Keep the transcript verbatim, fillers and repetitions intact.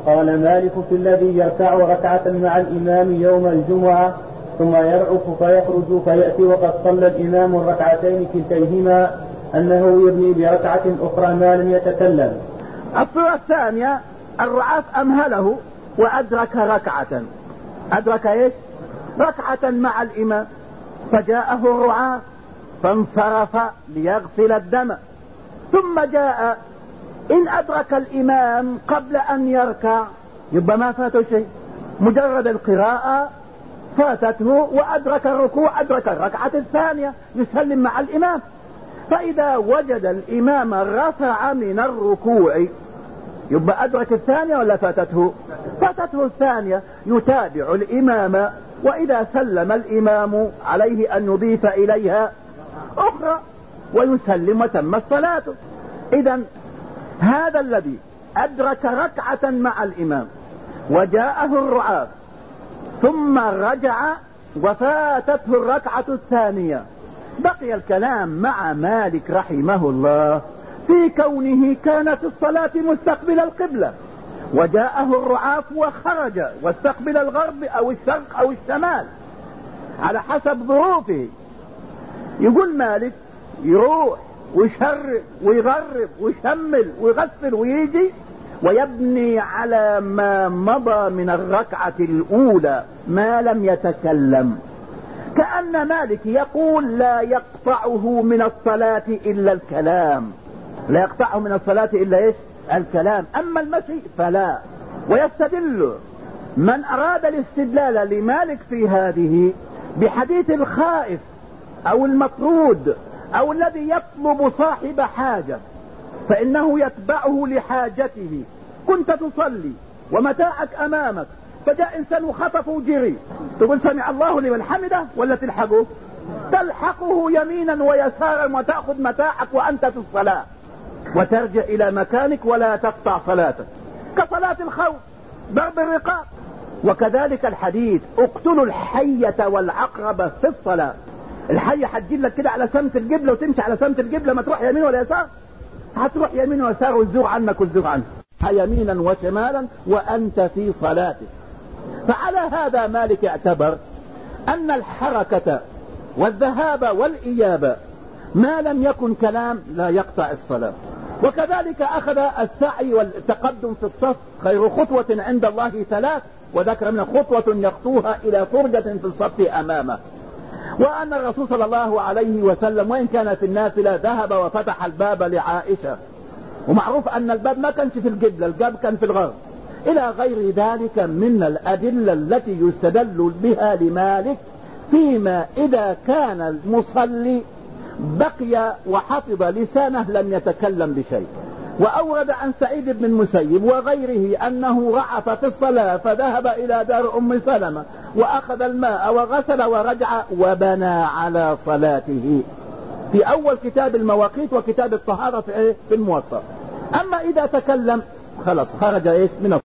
قال مالك في الذي يركع ركعة مع الإمام يوم الجمعة ثم يرعف فيخرج فيأتي وقد صلى الإمام الركعتين كلتيهما أنه يبني بركعة أخرى ما لم يتكلم. الصورة الثانية الرعاف أمهله وأدرك ركعة، أدرك إيش؟ ركعة مع الإمام، فجاءه الرعاف فانصرف ليغسل الدم، ثم جاء إن أدرك الإمام قبل أن يركع يبقى ما فاته شيء، مجرد القراءة فاتته وأدرك الركوع، أدرك الركعة الثانية يسلم مع الإمام. فإذا وجد الإمام رفع من الركوع يبقى أدرك الثانية ولا فاتته؟ فاتته الثانية، يتابع الإمام، وإذا سلم الإمام عليه أن يضيف إليها أخرى ويسلم وتم الصلاة. إذن هذا الذي أدرك ركعة مع الإمام وجاءه الرعاف ثم رجع وفاتته الركعة الثانية، بقي الكلام مع مالك رحمه الله في كونه كانت الصلاة مستقبل القبلة وجاءه الرعاف وخرج واستقبل الغرب أو الشرق أو الشمال على حسب ظروفه. يقول مالك يروح ويشرب ويغرب ويشمل ويغسل ويجي ويبني على ما مضى من الركعة الأولى ما لم يتكلم، كأن مالك يقول لا يقطعه من الصلاة إلا الكلام، لا يقطعه من الصلاة إلا إيش؟ الكلام، أما المشي فلا. ويستدل من أراد الاستدلال لمالك في هذه بحديث الخائف أو المطرود أو الذي يطلب صاحب حاجة فإنه يتبعه لحاجته. كنت تصلي ومتاعك أمامك فجاء إنسان وخطف وجري، تقول سمع الله لمن حمده ولا تلحقه؟ تلحقه يمينا ويسارا وتأخذ متاعك وأنت في الصلاة وترجع إلى مكانك ولا تقطع صلاتك، كصلاة الخوف ضرب الرقاب. وكذلك الحديث اقتلوا الحية والعقرب في الصلاة. الحية هتجيب لك كده على سمت القبلة وتمشي على سمت القبلة، ما تروح يمين ولا يسار، هتروح يمين ويسار والزوغ عنك والزوغ عنك، يمينا وشمالا وأنت في صلاتك. فعلى هذا مالك اعتبر أن الحركة والذهاب والإياب ما لم يكن كلام لا يقطع الصلاة. وكذلك أخذ السعي والتقدم في الصف خير خطوة عند الله ثلاث، وذكر من خطوة يخطوها إلى فرجة في الصف أمامه. وأن الرسول صلى الله عليه وسلم وإن كان في النافلة ذهب وفتح الباب لعائشة، ومعروف أن الباب ما كانش في القبلة، الباب كان في الغرب، إلى غير ذلك من الأدلة التي يستدل بها لمالك فيما إذا كان المصلي بقي وحفظ لسانه لم يتكلم بشيء. وأورد عن سعيد بن المسيب وغيره أنه رعف في الصلاة فذهب إلى دار أم سلمة وأخذ الماء وغسل ورجع وبنى على صلاته، في أول كتاب المواقيت وكتاب الطهارة في الموطأ. أما إذا تكلم خلاص خرج إيش من